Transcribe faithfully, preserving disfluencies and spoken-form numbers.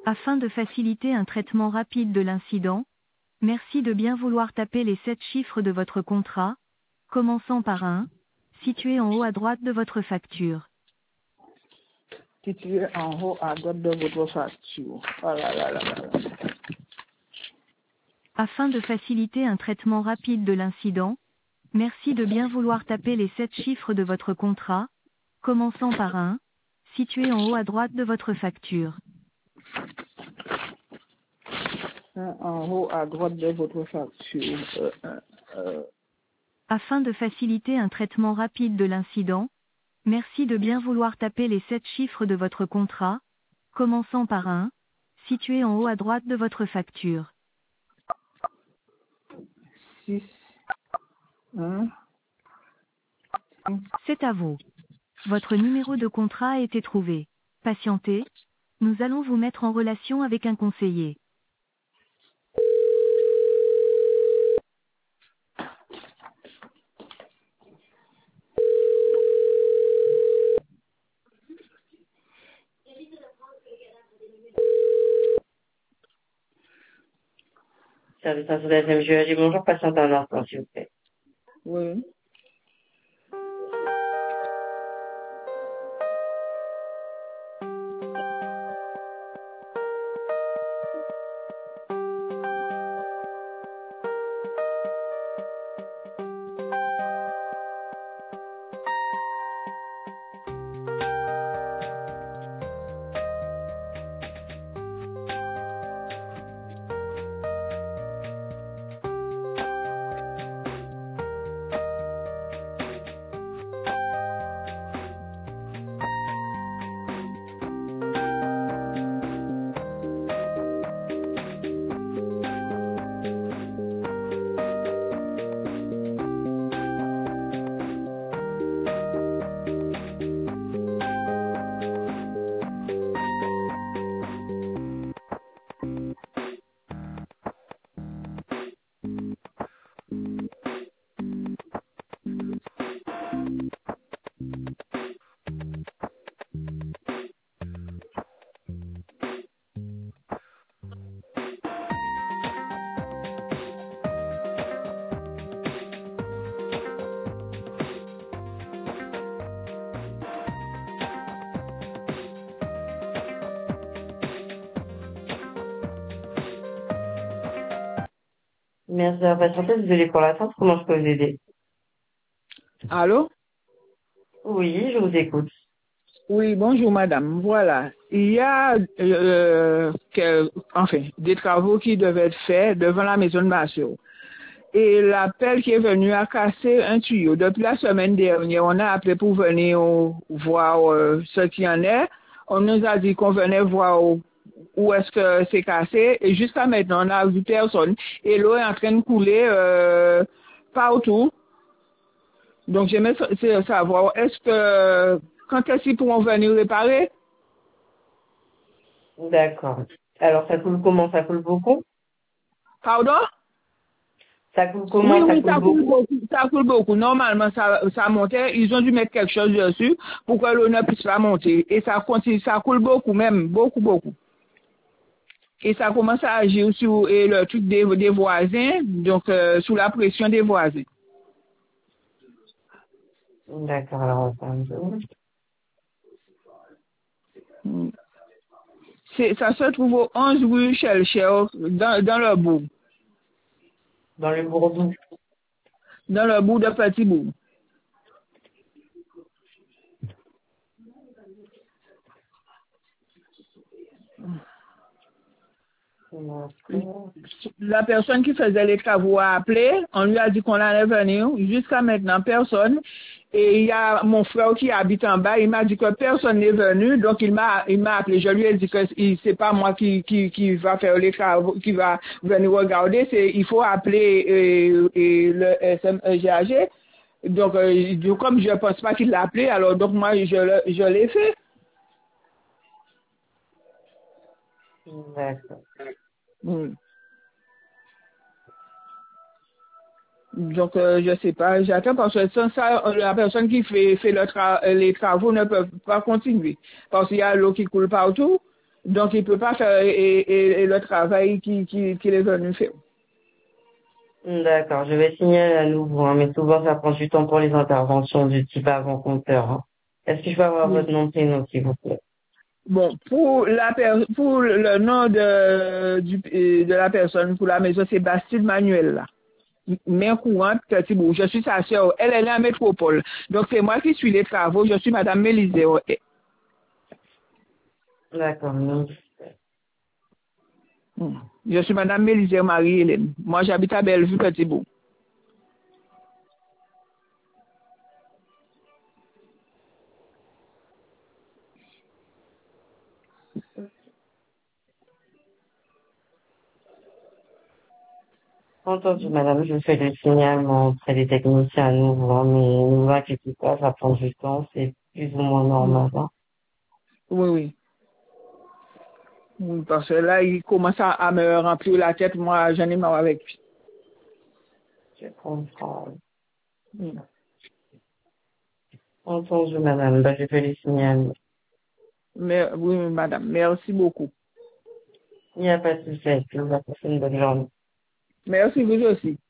Afin de faciliter un traitement rapide de l'incident, merci de bien vouloir taper les sept chiffres de votre contrat, commençant par un, situé en haut à droite de votre facture. Situé en haut à droite de votre facture. Oh là là là là. Afin de faciliter un traitement rapide de l'incident, merci de bien vouloir taper les sept chiffres de votre contrat, commençant par un, situé en haut à droite de votre facture. En haut à droite de votre facture. Euh, euh, euh. Afin de faciliter un traitement rapide de l'incident, merci de bien vouloir taper les sept chiffres de votre contrat, commençant par un, situé en haut à droite de votre facture. six, un. C'est à vous. Votre numéro de contrat a été trouvé. Patientez, nous allons vous mettre en relation avec un conseiller. Service info de la S M G A G, bonjour, patiente un instant, s'il vous plaît. Oui. Merci d'avoir patienté, désolé pour l'attente, comment je peux vous aider? Allô? Oui, je vous écoute. Oui, bonjour madame. Voilà. Il y a euh, quel, enfin, des travaux qui devaient être faits devant la maison de Massio. Et l'appel qui est venu a cassé un tuyau. Depuis la semaine dernière, on a appelé pour venir euh, voir euh, ce qu'il y en est. On nous a dit qu'on venait voir où, où est-ce que c'est cassé. Et jusqu'à maintenant, on n'a vu personne. Et l'eau est en train de couler euh, partout. Donc, j'aimerais sa- savoir, est-ce que, quand est-ce qu'ils pourront venir réparer? D'accord. Alors, ça coule comment? Ça coule beaucoup? Pardon? Ça coule Oui, comment? Ça oui, coule ça coule beaucoup? beaucoup. Ça coule beaucoup. Normalement, ça, ça montait. Ils ont dû mettre quelque chose dessus pour que l'eau ne puisse pas monter. Et ça continue, ça coule beaucoup même, beaucoup, beaucoup. Et ça commence à agir sur et le truc des, des voisins, donc euh, sous la pression des voisins. D'accord, alors, attendez. Mm. C'est, ça se trouve au onze rue Chelcher, dans, dans le bourg. Dans le Bourdou. Dans le bourg de Petit Bourg. D'accord. La personne qui faisait les travaux a appelé, on lui a dit qu'on allait venir. Jusqu'à maintenant, personne. Et il y a mon frère qui habite en bas, il m'a dit que personne n'est venu, donc il m'a il m'a appelé. Je lui ai dit que c'est pas moi qui, qui, qui va faire les travaux, qui va venir regarder, c'est il faut appeler euh, et le S M G A G. Donc, euh, comme je ne pense pas qu'il l'a appelé, alors donc moi je, le- je l'ai fait. D'accord. Mm. Donc, euh, je sais pas, j'attends parce que sans ça, euh, la personne qui fait, fait le tra les travaux ne peut pas continuer. Parce qu'il y a l'eau qui coule partout. Donc, il ne peut pas faire et, et, et le travail qu'il qui, qui est venu faire. D'accord, je vais signaler à nouveau, hein, mais souvent ça prend du temps pour les interventions du type avant-compteur. Hein. Est-ce que je peux avoir Oui. votre nom de prénom, s'il vous plaît? Bon, pour la per- pour le nom de, du, de la personne pour la maison, c'est Bastide Manuel là. Main courante, Petit Bourg. Je suis sa sœur. Elle, elle est en métropole. Donc, c'est moi qui suis les travaux. Je suis Madame Mélisée. D'accord, non. Je suis Madame Mélisée Marie-Hélène. Moi, j'habite à Bellevue, Petit Bourg. Entendu, madame, je fais le signalement auprès des techniciens à nouveau, hein, mais ne vous inquiétez pas, ça prend du temps, c'est plus ou moins normal. Hein. Oui, oui. Oui, parce que là, il commence à, à me remplir la tête. Moi, j'en ai marre avec lui. Je comprends. Mm. Entendu, madame, ben, je fais le signalement. Mais, oui, madame. Merci beaucoup. Il n'y a pas de souci, je vous souhaite une bonne journée. Merci vous aussi.